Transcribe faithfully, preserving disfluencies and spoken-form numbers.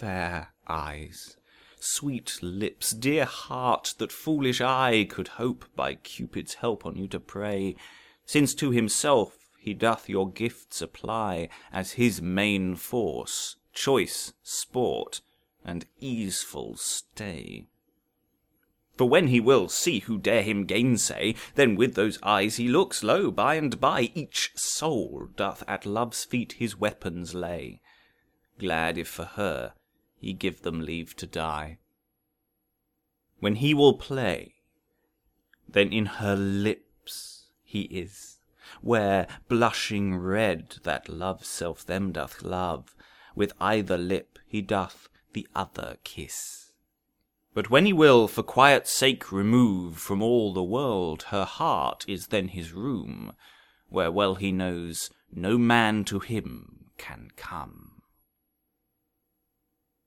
fair eyes, sweet lips, dear heart, that foolish eye could hope by Cupid's help on you to prey, since to himself he doth your gifts apply as his main force, choice, sport, and easeful stay. For when he will see who dare him gainsay, then with those eyes he looks, lo, by and by, each soul doth at love's feet his weapons lay, glad if for her he give them leave to die. When he will play, then in her lips he is, where, blushing red, that love's self them doth love, with either lip he doth the other kiss. But when he will for quiet's sake remove from all the world, her heart is then his room, where well he knows no man to him can come.